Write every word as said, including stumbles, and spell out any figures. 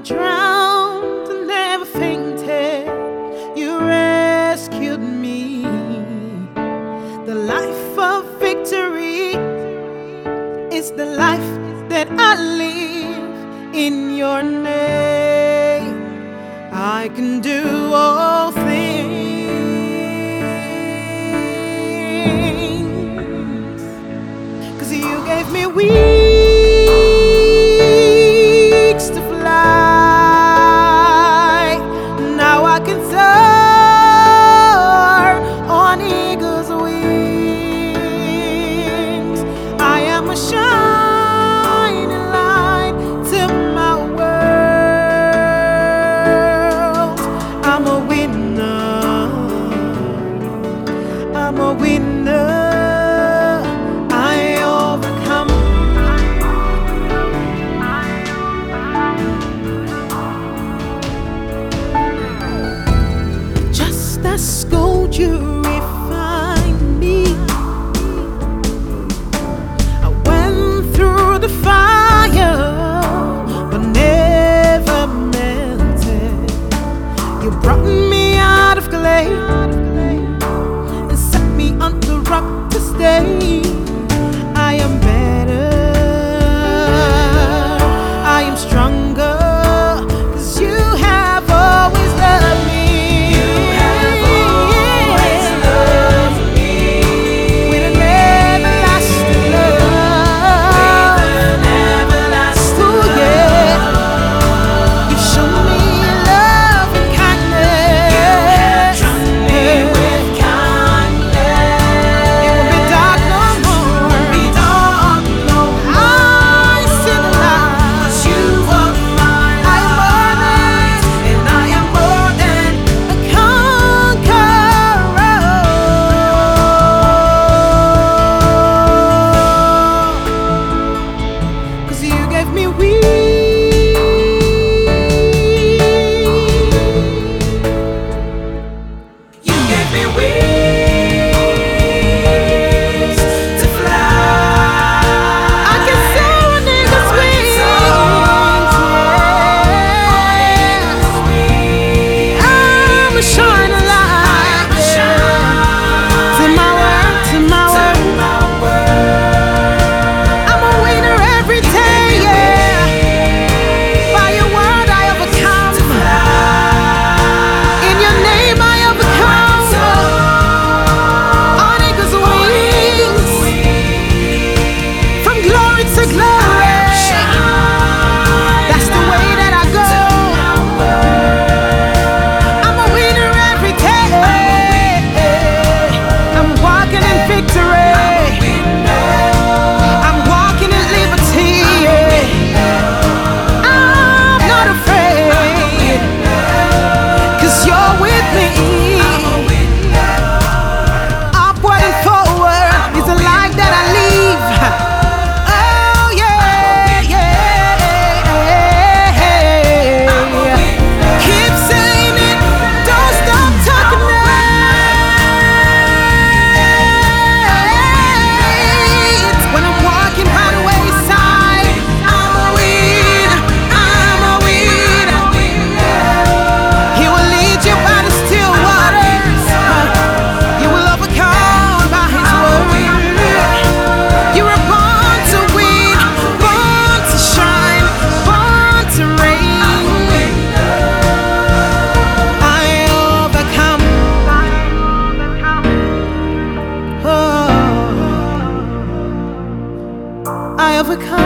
drowned and never fainted. You rescued me. The life of victory is the life that I live in your name. I can do all things, 'cause you gave me wings to fly. Now I can soar on eagle's wings. I am a shining light to my world. I'm a winner. I'm a winner. I overcome. Just as gold you refined me. I went through the fire, but never melted. You brought me out of clay and set me on the rock to stay. I am better. I am stronger, 'cause you have always loved me. You have always loved me with an everlasting love. With an everlasting love. Oh yeah. You've shown me love and kindness. You have drawn me with kindness. It won't be dark no more. It won't be dark no more. I see the light. 'Cause you are mine. I am more than, and I am more than a conqueror. 'Cause you gave me wings. You gave me wings to fly. I can soar on eagle's wings. I'm a shining light to my world, to my world. I'm a winner every day, yeah. By your word I overcome. In your name I overcome. On eagle's wings, from glory to glory. That's the way that I go. I'm a winner every day. I'm walking in victory. I'm walking in liberty. I'm not afraid, 'cause you're with me. Upward and forward is the life that I live. Oh yeah, yeah. Keep saying it, don't stop talking it. When I'm walking by the wayside, I'm a winner, I'm a winner. He will lead you by the still waters. You will overcome by His word. You were born to win, born to shine, born to reign. I overcome. Oh, I overcome.